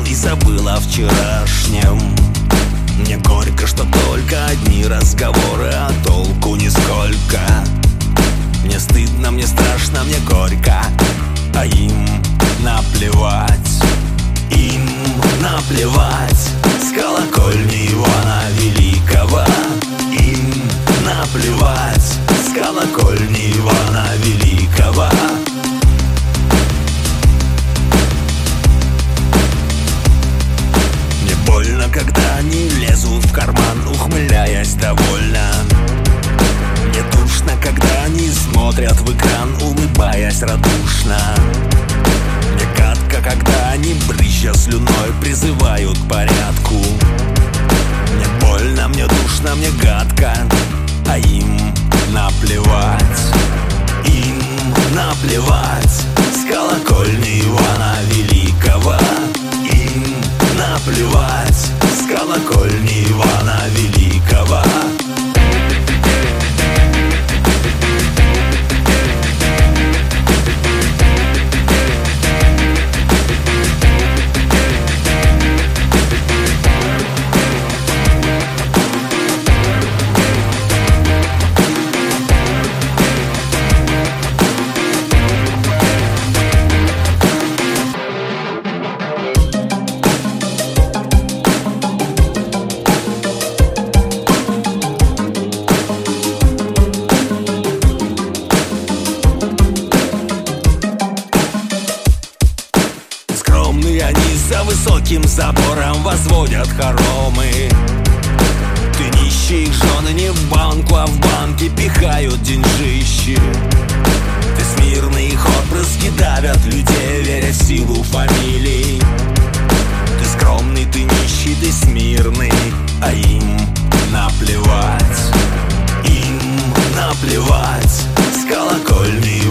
и забыл о вчерашнем. Мне горько, что только одни разговоры, а толку нисколько. Мне стыдно, мне страшно, мне горько, а им наплевать. Им наплевать с колокольни Ивана Великого. Им наплевать с колокольни Ивана Великого. Мне больно, когда они лезут в карман, ухмыляясь довольно. Мне душно, когда они смотрят в экран, улыбаясь радушно. Мне гадко, когда они, брызжа слюной, призывают к порядку. Мне больно, мне душно, мне гадко, а им наплевать. Им наплевать с колокольни Ивана Великого. Им наплевать с колокольни Ивана Великого. Они за высоким забором возводят хоромы. Ты нищий, их жены не в банку, а в банке пихают деньжищи. Ты смирный, их отпрыски давят людей, веря в силу фамилий. Ты скромный, ты нищий, ты смирный, а им наплевать. Им наплевать с колокольни